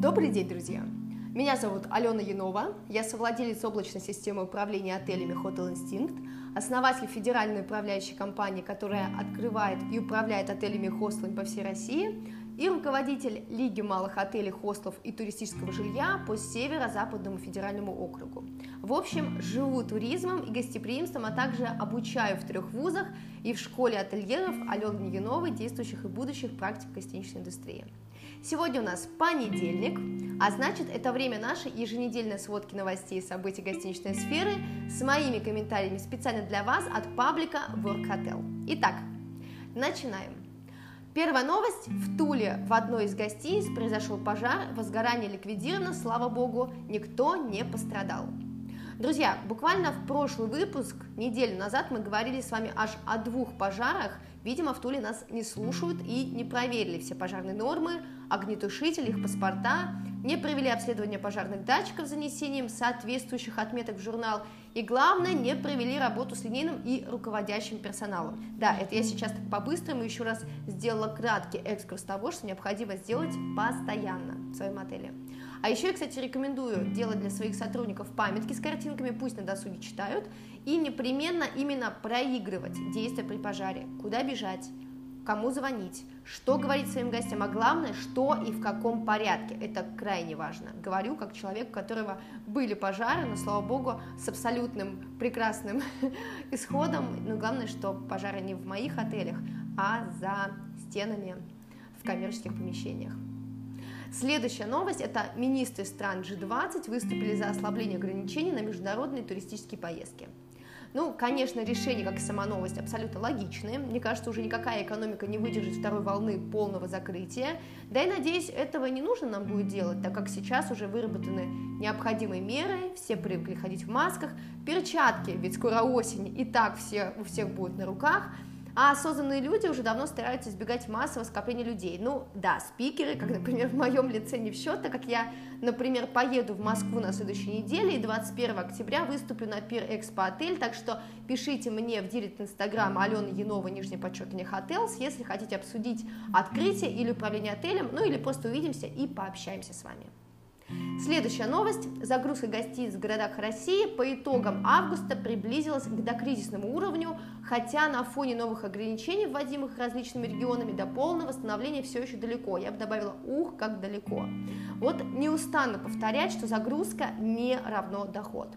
Добрый день, друзья! Меня зовут Алена Янова, я совладелец облачной системы управления отелями Hotel Instinct, основатель федеральной управляющей компании, которая открывает и управляет отелями и хостелами по всей России, и руководитель Лиги малых отелей, хостелов и туристического жилья по Северо-Западному федеральному округу. В общем, живу туризмом и гостеприимством, а также обучаю в 3 вузах и в школе ательеров Алены Яновой, действующих и будущих практик гостиничной индустрии. Сегодня у нас понедельник, а значит, это время нашей еженедельной сводки новостей и событий гостиничной сферы с моими комментариями специально для вас от паблика Work Hotel. Итак, начинаем. Первая новость. В Туле в одной из гостиниц произошел пожар, возгорание ликвидировано, слава богу, никто не пострадал. Друзья, буквально в прошлый выпуск, неделю назад, мы говорили с вами аж о 2 пожарах. Видимо, в Туле нас не слушают и не проверили все пожарные нормы, огнетушители, их паспорта, не провели обследование пожарных датчиков с занесением соответствующих отметок в журнал и, главное, не провели работу с линейным и руководящим персоналом. Да, это я сейчас так по-быстрому еще раз сделала краткий экскурс того, что необходимо сделать постоянно в своем отеле. А еще я, кстати, рекомендую делать для своих сотрудников памятки с картинками, пусть на досуге читают, и непременно именно проигрывать действия при пожаре, куда бежать, кому звонить, что говорить своим гостям, а главное, что и в каком порядке. Это крайне важно. Говорю как человек, у которого были пожары, но, слава богу, с абсолютным прекрасным исходом. Но главное, что пожары не в моих отелях, а за стенами в коммерческих помещениях. Следующая новость – это министры стран G20 выступили за ослабление ограничений на международные туристические поездки. Ну, конечно, решение, как и сама новость, абсолютно логичные. Мне кажется, уже никакая экономика не выдержит второй волны полного закрытия. Да и, надеюсь, этого не нужно нам будет делать, так как сейчас уже выработаны необходимые меры, все привыкли ходить в масках, перчатки, ведь скоро осень, и так у всех будут на руках. А осознанные люди уже давно стараются избегать массового скопления людей. Ну да, спикеры, как, например, в моем лице не в счет, так как я, например, поеду в Москву на следующей неделе и 21 октября выступлю на Пир Экспо Отель, так что пишите мне в директ Инстаграм Алена Янова, _Hotels, если хотите обсудить открытие или управление отелем, ну или просто увидимся и пообщаемся с вами. Следующая новость. Загрузка гостиниц в городах России по итогам августа приблизилась к докризисному уровню, хотя на фоне новых ограничений, вводимых различными регионами, до полного восстановления все еще далеко. Я бы добавила, как далеко. Вот не устану повторять, что загрузка не равно доход.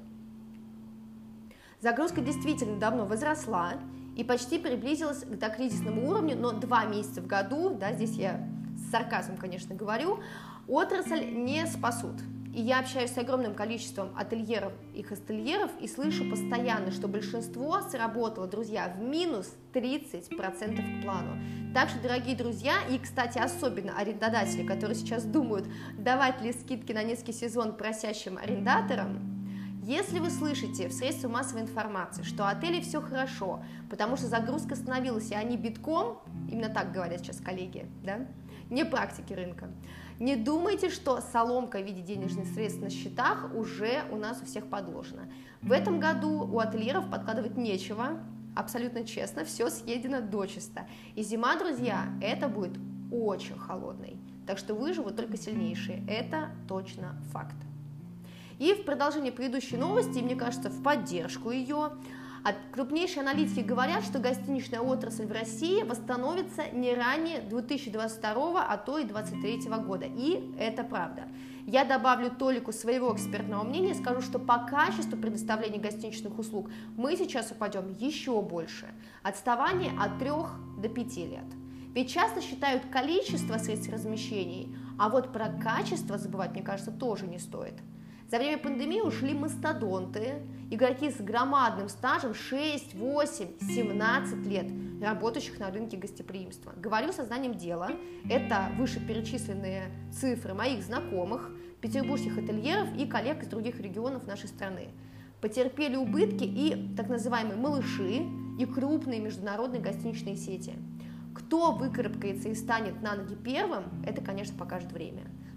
Загрузка действительно давно возросла и почти приблизилась к докризисному уровню, но 2 месяца в году, да, здесь я с сарказмом, конечно, говорю, отрасль не спасут. И я общаюсь с огромным количеством ательеров и хостельеров и слышу постоянно, что большинство сработало, друзья, в минус 30% к плану. Так что, дорогие друзья, и, кстати, особенно арендодатели, которые сейчас думают, давать ли скидки на низкий сезон просящим арендаторам, если вы слышите в средствах массовой информации, что отели все хорошо, потому что загрузка остановилась, и они битком, именно так говорят сейчас коллеги, да, не практики рынка, не думайте, что соломка в виде денежных средств на счетах уже у нас у всех подложена. В этом году у ательеров подкладывать нечего, абсолютно честно, все съедено дочисто. И зима, друзья, это будет очень холодной, так что выживут только сильнейшие, это точно факт. И в продолжение предыдущей новости, мне кажется, в поддержку ее, крупнейшие аналитики говорят, что гостиничная отрасль в России восстановится не ранее 2022, а то и 2023 года. И это правда. Я добавлю толику своего экспертного мнения, скажу, что по качеству предоставления гостиничных услуг мы сейчас упадем еще больше. Отставание от 3 до 5 лет. Ведь часто считают количество средств размещений, а вот про качество забывать, мне кажется, тоже не стоит. За время пандемии ушли мастодонты, игроки с громадным стажем 6, 8, 17 лет, работающих на рынке гостеприимства. Говорю сознанием дела, это вышеперечисленные цифры моих знакомых, петербургских ательеров и коллег из других регионов нашей страны. Потерпели убытки и так называемые малыши, и крупные международные гостиничные сети. Кто выкарабкается и станет на ноги первым, это, конечно, покажет время.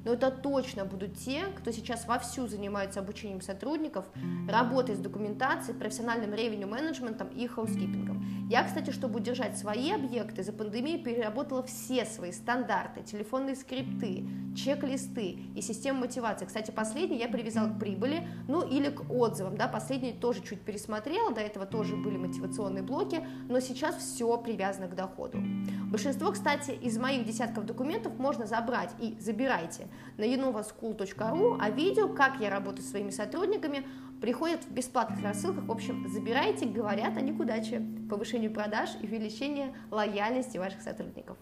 но это точно будут те, кто сейчас вовсю занимается обучением сотрудников, работой с документацией, профессиональным ревеню-менеджментом и хаускипингом. Я, кстати, чтобы удержать свои объекты, за пандемию переработала все свои стандарты, телефонные скрипты, чек-листы и систему мотивации. Кстати, последний я привязала к прибыли, ну или к отзывам, да, последний тоже чуть пересмотрела, до этого тоже были мотивационные блоки, но сейчас все привязано к доходу. Большинство, кстати, из моих десятков документов можно забрать и забирайте на yenovaschool.ru, а видео, как я работаю со своими сотрудниками, приходят в бесплатных рассылках. В общем, забирайте, говорят они к удаче, повышению продаж и увеличению лояльности ваших сотрудников.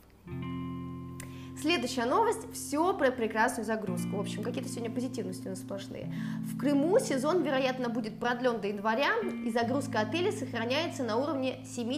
Следующая новость – все про прекрасную загрузку. В общем, какие-то сегодня позитивности у нас сплошные. В Крыму сезон, вероятно, будет продлен до января, и загрузка отелей сохраняется на уровне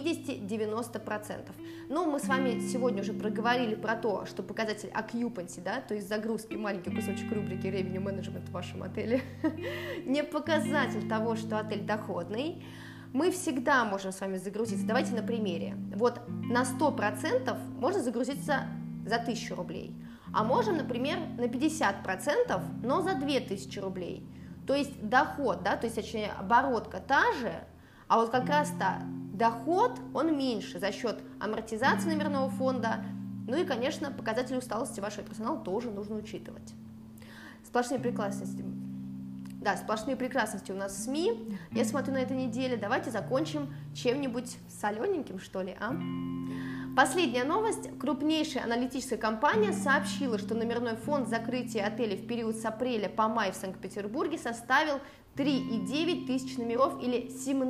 70-90%. Но мы с вами сегодня уже проговорили про то, что показатель occupancy, да, то есть загрузки, маленький кусочек рубрики revenue management в вашем отеле, не показатель того, что отель доходный. Мы всегда можем с вами загрузиться. Давайте на примере. Вот на 100% можно загрузиться за 1000 рублей, а можем, например, на 50%, но за 2000 рублей. То есть доход, да, то есть, точнее, оборотка та же, а вот как раз-то доход, он меньше за счет амортизации номерного фонда, ну и, конечно, показатели усталости вашего персонала тоже нужно учитывать. Сплошные прекрасности. Да, сплошные прекрасности у нас в СМИ. Я смотрю на этой неделе. Давайте закончим чем-нибудь солененьким, что ли, а? Последняя новость. Крупнейшая аналитическая компания сообщила, что номерной фонд закрытия отелей в период с апреля по май в Санкт-Петербурге составил 3,9 тысяч номеров или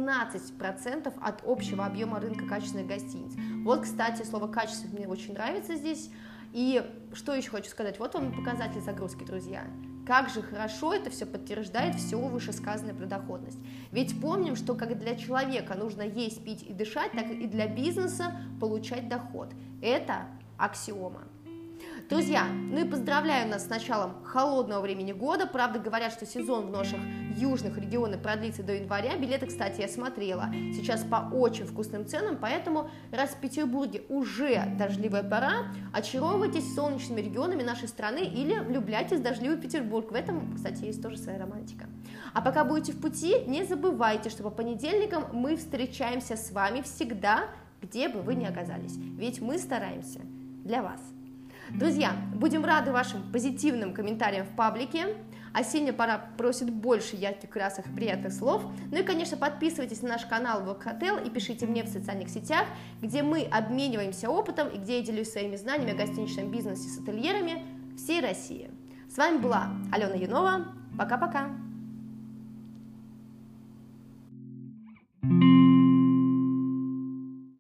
17% от общего объема рынка качественных гостиниц. Вот, кстати, слово «качество» мне очень нравится здесь. И что еще хочу сказать? Вот вам показатель загрузки, друзья. Как же хорошо это все подтверждает все вышесказанное про доходность. Ведь помним, что как для человека нужно есть, пить и дышать, так и для бизнеса получать доход. Это аксиома. Друзья, ну и поздравляю нас с началом холодного времени года. Правда, говорят, что сезон в наших южных регионах продлится до января. Билеты, кстати, я смотрела сейчас по очень вкусным ценам, поэтому раз в Петербурге уже дождливая пора, очаровывайтесь солнечными регионами нашей страны или влюбляйтесь в дождливый Петербург. В этом, кстати, есть тоже своя романтика. А пока будете в пути, не забывайте, что по понедельникам мы встречаемся с вами всегда, где бы вы ни оказались. Ведь мы стараемся для вас. Друзья, будем рады вашим позитивным комментариям в паблике. Осенняя пора просит больше ярких, красок и приятных слов. Ну и, конечно, подписывайтесь на наш канал Work.Hotel и пишите мне в социальных сетях, где мы обмениваемся опытом и где я делюсь своими знаниями о гостиничном бизнесе с ательерами всей России. С вами была Алена Янова. Пока-пока.